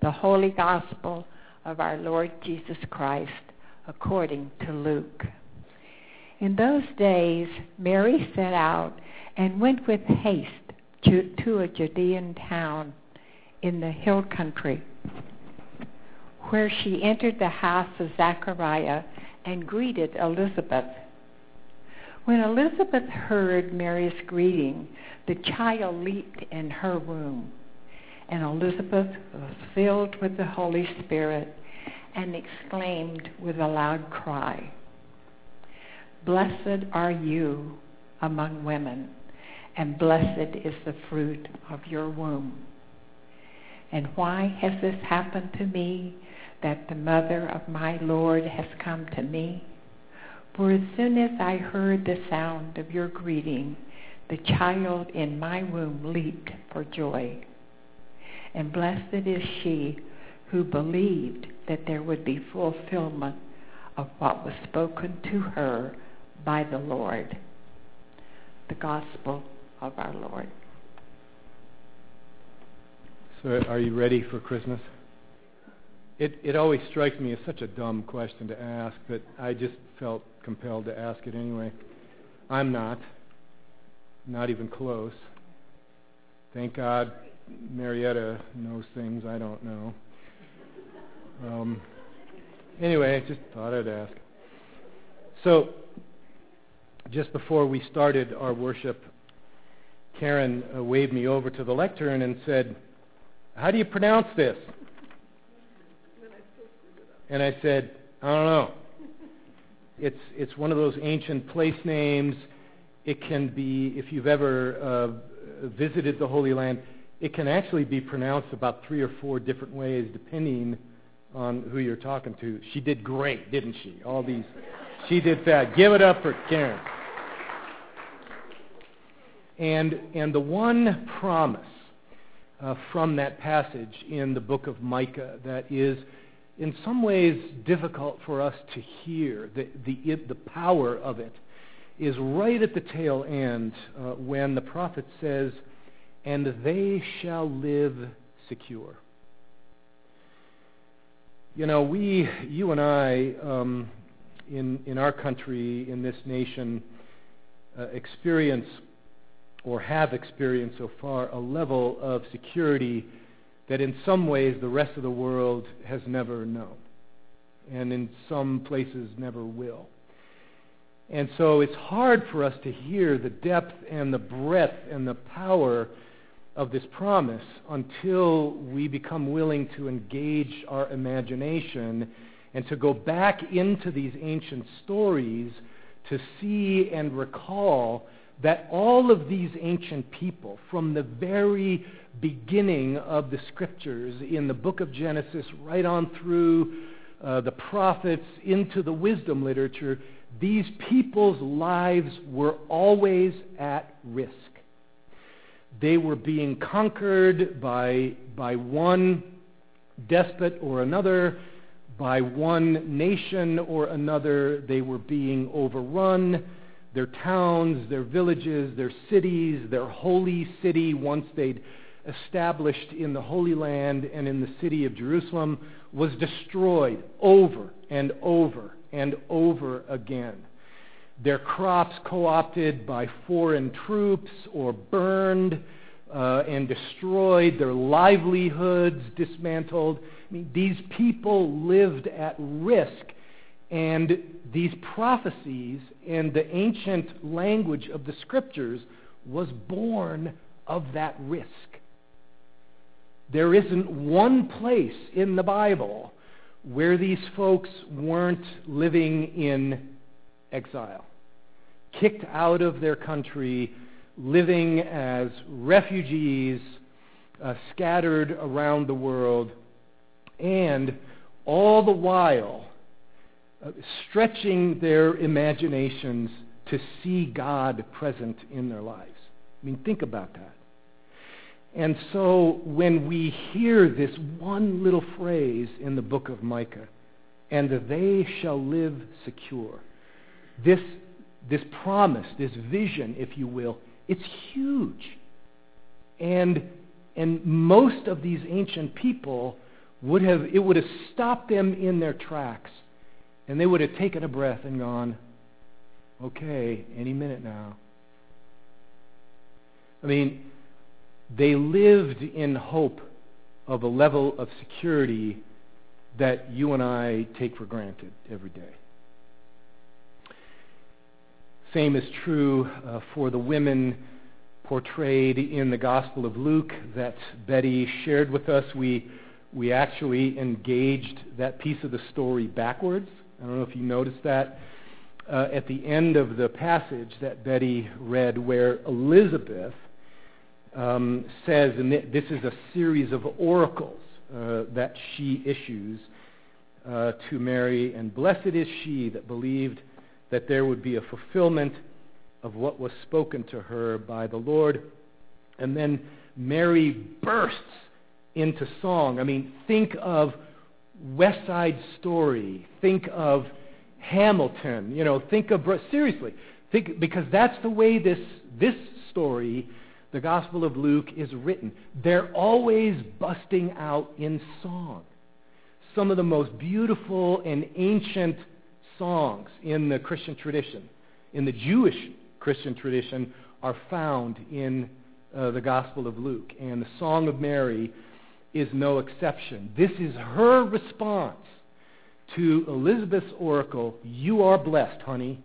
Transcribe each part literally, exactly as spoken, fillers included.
the Holy Gospel of our Lord Jesus Christ according to Luke. In those days, Mary set out and went with haste to, to a Judean town in the hill country, where she entered the house of Zachariah and greeted Elizabeth. When Elizabeth heard Mary's greeting, the child leaped in her womb, and Elizabeth was filled with the Holy Spirit and exclaimed with a loud cry, "Blessed are you among women, and blessed is the fruit of your womb. And why has this happened to me, that the mother of my Lord has come to me? For as soon as I heard the sound of your greeting, the child in my womb leaped for joy. And blessed is she who believed that there would be fulfillment of what was spoken to her by the Lord." The Gospel of our Lord. So are you ready for Christmas? It it always strikes me as such a dumb question to ask, but I just felt compelled to ask it anyway. I'm not. Not even close. Thank God Marietta knows things I don't know. Um, anyway, I just thought I'd ask. So, just before we started our worship, Karen uh, waved me over to the lectern and said, "How do you pronounce this?" And I said, "I don't know. It's it's one of those ancient place names. It can be, if you've ever uh, visited the Holy Land, it can actually be pronounced about three or four different ways depending on who you're talking to." She did great, didn't she? All these, she did that. Give it up for Karen. And and the one promise uh, from that passage in the book of Micah that is in some ways difficult for us to hear, the the, it, the power of it, is right at the tail end uh, when the prophet says, "And they shall live secure." You know, we, you and I, um, in in our country, in this nation, uh, experience or have experienced so far a level of security that in some ways the rest of the world has never known, and in some places never will. And so it's hard for us to hear the depth and the breadth and the power of this promise until we become willing to engage our imagination and to go back into these ancient stories to see and recall that all of these ancient people, from the very beginning of the scriptures in the book of Genesis right on through uh, the prophets into the wisdom literature, these people's lives were always at risk. They were being conquered by, by one despot or another, by one nation or another. They were being overrun. Their towns, their villages, their cities, their holy city, once they'd established in the Holy Land and in the city of Jerusalem, was destroyed over and over and over again. Their crops co-opted by foreign troops or burned uh, and destroyed, their livelihoods dismantled. I mean, these people lived at risk, and these prophecies and the ancient language of the scriptures was born of that risk. There isn't one place in the Bible where these folks weren't living in exile, kicked out of their country, living as refugees, uh, scattered around the world, and all the while uh, stretching their imaginations to see God present in their lives. I mean, think about that. And so when we hear this one little phrase in the book of Micah, "and they shall live secure," this, this promise, this vision, if you will, it's huge. And, and most of these ancient people would have, it would have stopped them in their tracks, and they would have taken a breath and gone, okay, any minute now. I mean, they lived in hope of a level of security that you and I take for granted every day. Same is true uh, for the women portrayed in the Gospel of Luke that Betty shared with us. We we actually engaged that piece of the story backwards. I don't know if you noticed that. Uh, at the end of the passage that Betty read, where Elizabeth um, says, and this is a series of oracles uh, that she issues uh, to Mary, and blessed is she that believed that there would be a fulfillment of what was spoken to her by the Lord. And then Mary bursts into song. I mean, think of West Side Story. Think of Hamilton. You know, think of, seriously, think, because that's the way this, this story, the Gospel of Luke, is written. They're always busting out in song. Some of the most beautiful and ancient songs in the Christian tradition, in the Jewish Christian tradition, are found in uh, the Gospel of Luke. And the Song of Mary is no exception. This is her response to Elizabeth's oracle, "You are blessed, honey."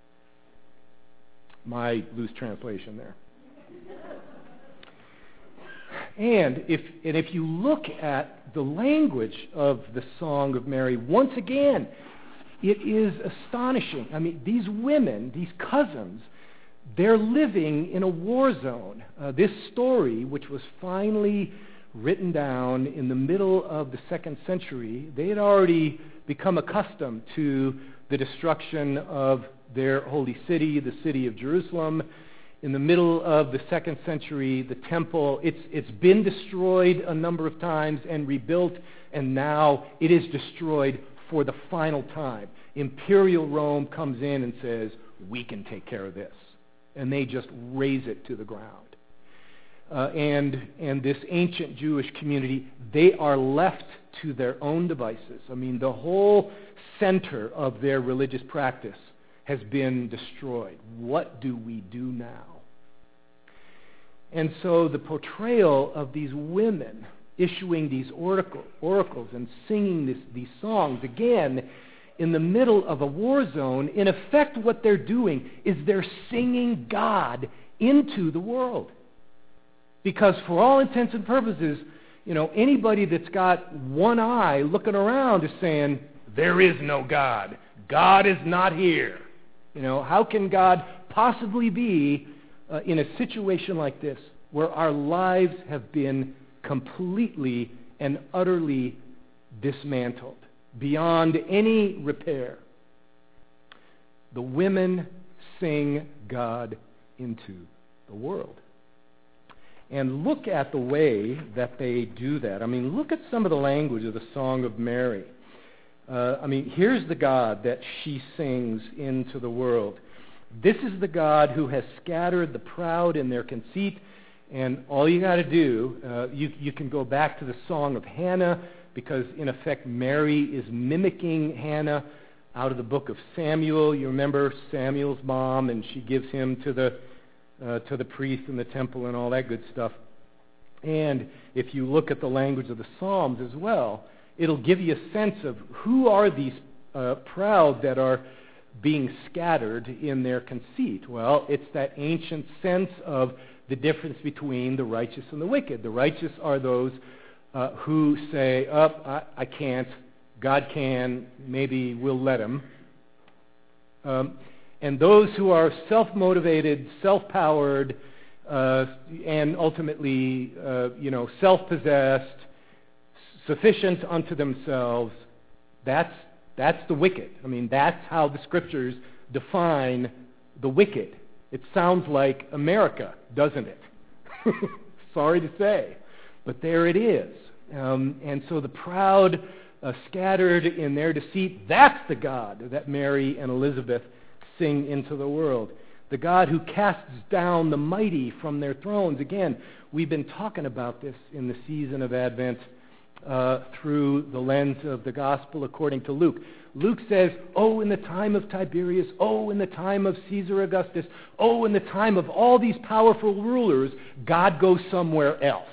My loose translation there. And if, and if you look at the language of the Song of Mary, once again, it is astonishing. I mean, these women, these cousins, they're living in a war zone. Uh, this story, which was finally written down in the middle of the second century, they had already become accustomed to the destruction of their holy city, the city of Jerusalem. In the middle of the second century, the temple, it's, it's been destroyed a number of times and rebuilt, and now it is destroyed for the final time. Imperial Rome comes in and says, we can take care of this. And they just raze it to the ground. Uh, and, and this ancient Jewish community, they are left to their own devices. I mean, the whole center of their religious practice has been destroyed. What do we do now? And so the portrayal of these women issuing these oracle, oracles and singing this, these songs, again, in the middle of a war zone, in effect what they're doing is they're singing God into the world. Because for all intents and purposes, you know, anybody that's got one eye looking around is saying, there is no God. God is not here. You know, how can God possibly be uh, in a situation like this where our lives have been completely and utterly dismantled, beyond any repair? The women sing God into the world. And look at the way that they do that. I mean, look at some of the language of the Song of Mary. Uh, I mean, here's the God that she sings into the world. This is the God who has scattered the proud in their conceit. And all you got to do, uh, you, you can go back to the Song of Hannah, because in effect Mary is mimicking Hannah out of the book of Samuel. You remember Samuel's mom, and she gives him to the uh, to the priest in the temple and all that good stuff. And if you look at the language of the Psalms as well, it'll give you a sense of who are these uh, proud that are being scattered in their conceit. Well, it's that ancient sense of the difference between the righteous and the wicked. The righteous are those uh, who say, oh, I, I can't, God can, maybe we'll let him. Um, and those who are self-motivated, self-powered, uh, and ultimately, uh, you know, self-possessed, sufficient unto themselves, that's that's the wicked. I mean, that's how the Scriptures define the wicked. It sounds like America, doesn't it? Sorry to say. But there it is. Um, and so the proud, uh, scattered in their deceit, that's the God that Mary and Elizabeth sing into the world. The God who casts down the mighty from their thrones. Again, we've been talking about this in the season of Advent uh, through the lens of the gospel according to Luke. Luke says, oh, in the time of Tiberius, oh, in the time of Caesar Augustus, oh, in the time of all these powerful rulers, God goes somewhere else.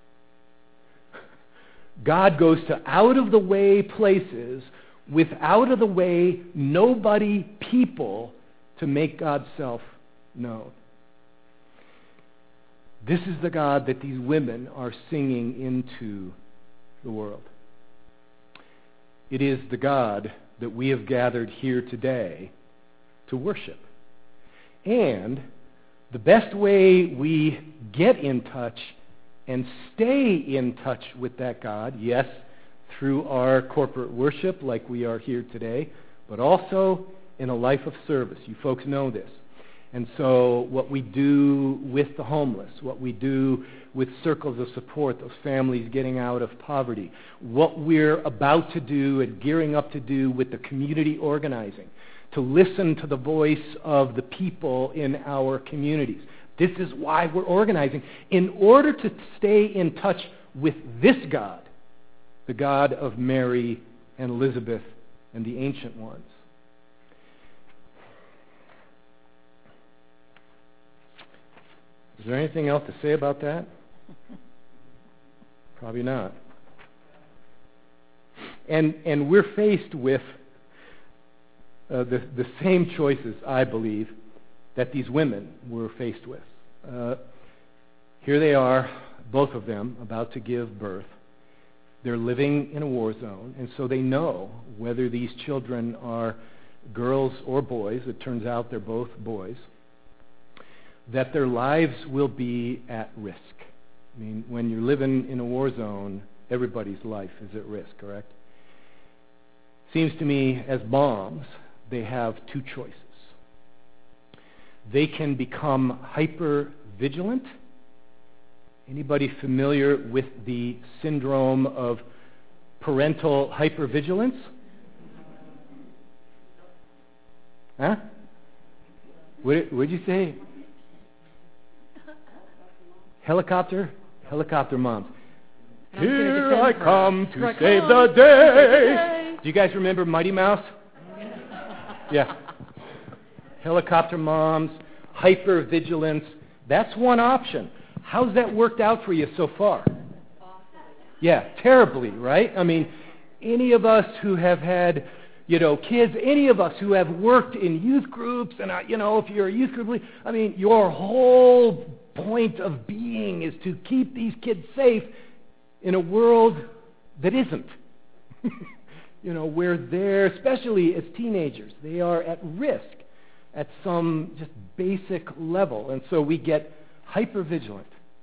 God goes to out-of-the-way places with out-of-the-way, nobody people to make God's self known. This is the God that these women are singing into the world. It is the God that we have gathered here today to worship. And the best way we get in touch and stay in touch with that God, yes, through our corporate worship like we are here today, but also in a life of service. You folks know this. And so what we do with the homeless, what we do with circles of support, those families getting out of poverty, what we're about to do and gearing up to do with the community organizing, to listen to the voice of the people in our communities. This is why we're organizing, in order to stay in touch with this God, the God of Mary and Elizabeth and the ancient ones. Is there anything else to say about that? Probably not. And and we're faced with uh, the the same choices, I believe, that these women were faced with. Uh, here they are, both of them, about to give birth. They're living in a war zone, and so they know whether these children are girls or boys. It turns out they're both boys. That their lives will be at risk. I mean, when you're living in a war zone, everybody's life is at risk, correct? Seems to me, as moms, they have two choices. They can become hyper-vigilant. Anybody familiar with the syndrome of parental hypervigilance? Huh? What did you say? Helicopter? Helicopter moms. Here I come to Here save come the to day. save the Do you guys remember Mighty Mouse? Yeah. Helicopter moms, hypervigilance. That's one option. How's that worked out for you so far? Yeah, terribly, right? I mean, any of us who have had, you know, kids, any of us who have worked in youth groups, and, uh, you know, if you're a youth group leader, I mean, your whole point of being is to keep these kids safe in a world that isn't. You know, where they're, especially as teenagers, they are at risk at some just basic level. And so we get hypervigilant.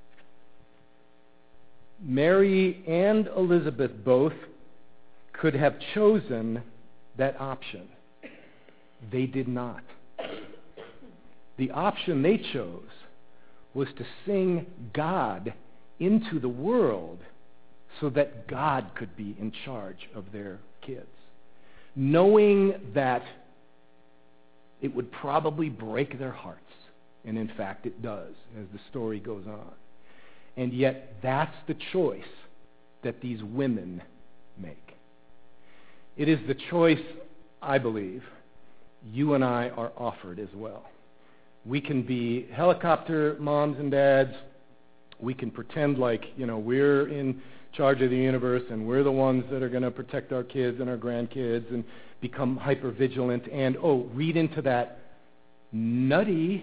Mary and Elizabeth both could have chosen that option. They did not. The option they chose was to sing God into the world so that God could be in charge of their kids, knowing that it would probably break their hearts. And in fact, it does, as the story goes on. And yet, that's the choice that these women make. It is the choice, I believe, you and I are offered as well. We can be helicopter moms and dads. We can pretend like, you know, we're in charge of the universe and we're the ones that are going to protect our kids and our grandkids and become hypervigilant and, oh, read into that nutty,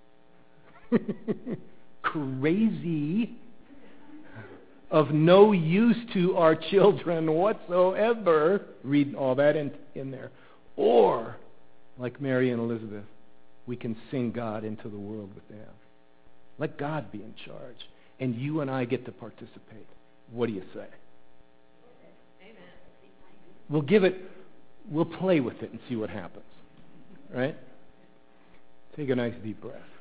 crazy, of no use to our children whatsoever. Read all that in, in there. Or, like Mary and Elizabeth, we can sing God into the world with them. Let God be in charge. And you and I get to participate. What do you say? Amen. We'll give it, we'll play with it and see what happens. Right? Take a nice deep breath.